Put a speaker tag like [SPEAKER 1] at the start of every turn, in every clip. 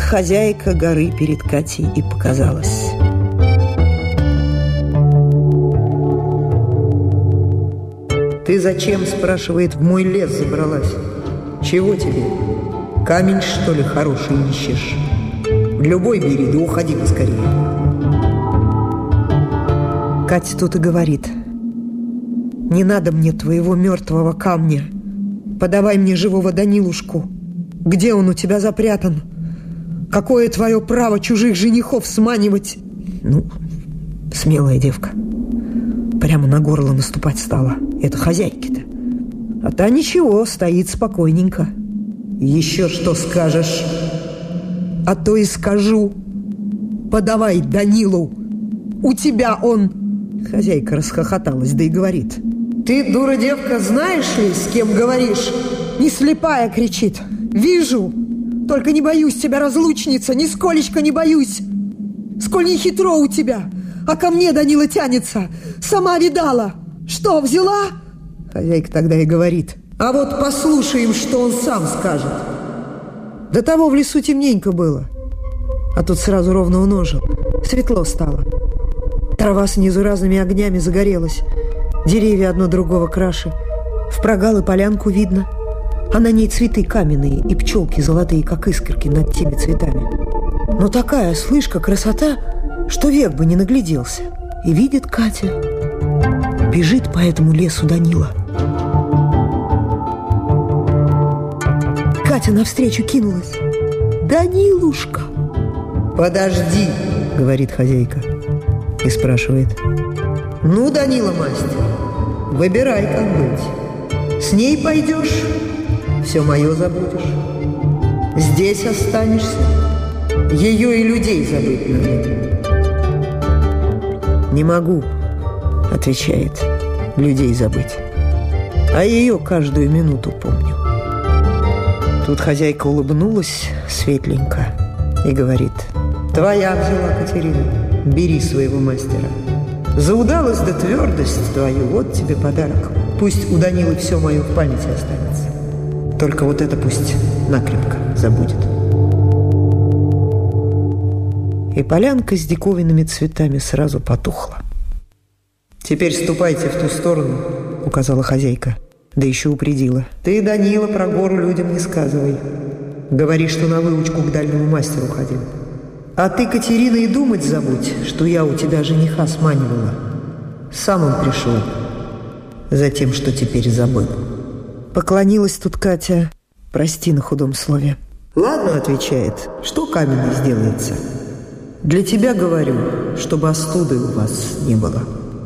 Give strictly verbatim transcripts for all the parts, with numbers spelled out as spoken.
[SPEAKER 1] хозяйка горы перед Катей и показалась. «Ты зачем, — спрашивает, — в мой лес забралась? Чего тебе? Камень, что ли, хороший ищешь? Любой бери, да уходи поскорее». Катя тут и говорит: «Не надо мне твоего мертвого камня. Подавай мне живого Данилушку. Где он у тебя запрятан? Какое твое право чужих женихов сманивать?» Ну, смелая девка. Прямо на горло наступать стала. Это хозяйки-то. А та ничего, стоит спокойненько. «Еще что скажешь?» «А то и скажу. Подавай Данилу. У тебя он...» Хозяйка расхохоталась, да и говорит: «Ты, дура девка, знаешь ли, с кем говоришь?» «Не слепая!» — кричит. «Вижу! Только не боюсь тебя, разлучница, нисколечко не боюсь! Сколь не хитро у тебя, а ко мне Данила тянется! Сама видала! Что, взяла?» Хозяйка тогда и говорит: «А вот послушаем, что он сам скажет». До того в лесу темненько было, а тут сразу ровно уножил. Светло стало. Трава снизу разными огнями загорелась, деревья одно другого краше. В прогалы полянку видно, а на ней цветы каменные и пчелки золотые, как искорки над теми цветами. Но такая, слышка, красота, что век бы не нагляделся. И видит Катя, бежит по этому лесу Данила. Катя навстречу кинулась. «Данилушка!» «Подожди!» — говорит хозяйка и спрашивает: «Ну, Данила, мастер, выбирай, как быть. С ней пойдешь, все мое забудешь. Здесь останешься, ее и людей забыть надо». «Не могу, — отвечает, — людей забыть, а ее каждую минуту помню». Тут хозяйка улыбнулась светленько и говорит: «Твоя взяла, Катерина, бери своего мастера. За удалость да твердость твою, вот тебе подарок. Пусть у Данилы все мое в памяти останется. Только вот это пусть накрепко забудет». И полянка с диковинными цветами сразу потухла. «Теперь ступайте в ту сторону, — указала хозяйка, да еще упредила. — Ты, Данила, про гору людям не сказывай. Говори, что на выучку к дальнему мастеру ходил. А ты, Катерина, и думать забудь, что я у тебя жениха сманивала. Сам он пришел за тем, что теперь забыл». Поклонилась тут Катя: «Прости на худом слове». «Ладно, — отвечает, — что каменный сделается? Для тебя говорю, чтобы остуды у вас не было».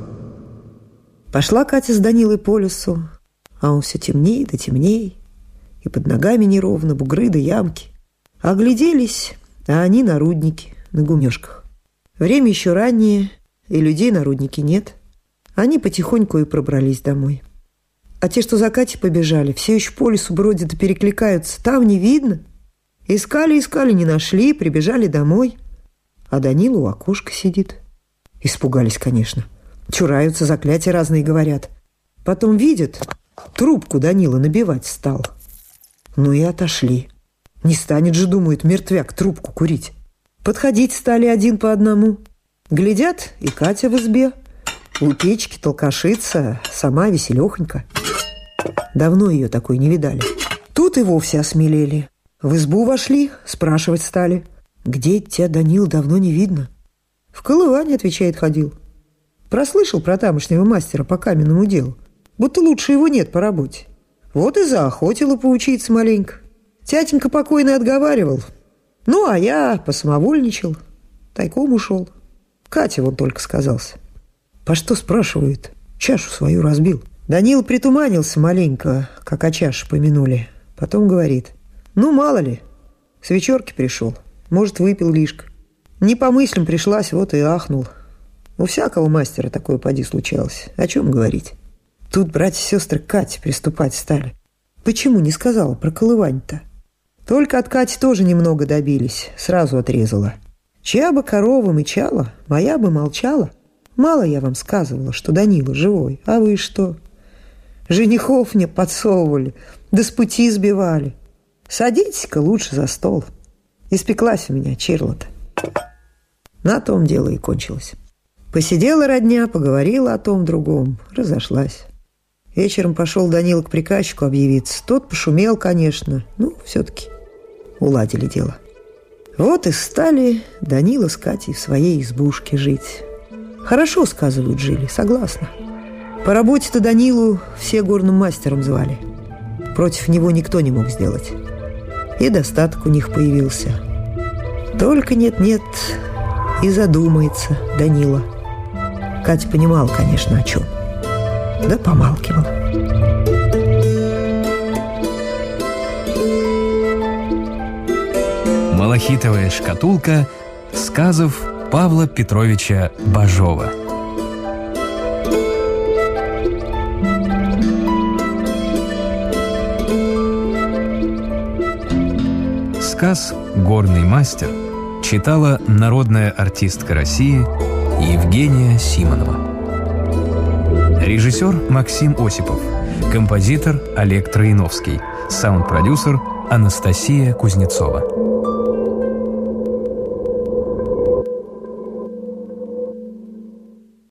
[SPEAKER 1] Пошла Катя с Данилой по лесу, а он все темней да темней, и под ногами неровно бугры да ямки. Огляделись, а они на руднике, на гумнёшках. Время еще раннее, и людей на руднике нет. Они потихоньку и пробрались домой. А те, что за Катей побежали, все еще по лесу бродят и перекликаются. Там не видно. Искали, искали, не нашли, прибежали домой. А Данила у окошка сидит. Испугались, конечно. Чураются, заклятия разные говорят. Потом видят, трубку Данила набивать стал. Ну и отошли. Не станет же, думают, мертвяк трубку курить. Подходить стали один по одному. Глядят, и Катя в избе. У печки толкашится, сама веселехонька. Давно ее такой не видали. Тут и вовсе осмелели. В избу вошли, спрашивать стали: «Где тебя, Данил, давно не видно?» «В колыване, — отвечает, — ходил. Прослышал про тамошнего мастера по каменному делу, будто лучше его нет по работе. Вот и заохотила поучиться маленько. Тятенька покойный отговаривал. Ну, а я посамовольничал, тайком ушел. Катя вон только сказался». «По что, — спрашивает, — чашу свою разбил?» Данил притуманился маленько, как о чаше помянули. Потом говорит: «Ну, мало ли, с вечерки пришел, может, выпил лишко. Не по мыслям пришлась, вот и ахнул. У всякого мастера такое поди случалось. О чем говорить?» Тут братья и сестры к Кате приступать стали. Почему не сказала про колывань-то? Только от Кати тоже немного добились, сразу отрезала. «Чья бы корова мычала, моя бы молчала. Мало я вам сказывала, что Данила живой, а вы что? Женихов мне подсовывали, да с пути сбивали. Садитесь-ка лучше за стол». Испеклась у меня черла-то. На том дело и кончилось. Посидела родня, поговорила о том другом, разошлась. Вечером пошел Данила к приказчику объявиться. Тот пошумел, конечно, ну, все-таки уладили дело. Вот и стали Данила с Катей в своей избушке жить. Хорошо, сказывают, жили, согласна. По работе-то Данилу все горным мастером звали. Против него никто не мог сделать. И достаток у них появился. Только нет-нет, и задумается Данила. Катя понимала, конечно, о чем. Да помалкивала.
[SPEAKER 2] Малахитовая шкатулка сказов Павла Петровича Бажова. Сказ «Горный мастер» читала народная артистка России Евгения Симонова. Режиссер Максим Осипов. Композитор Олег Троиновский. Саунд-продюсер Анастасия Кузнецова.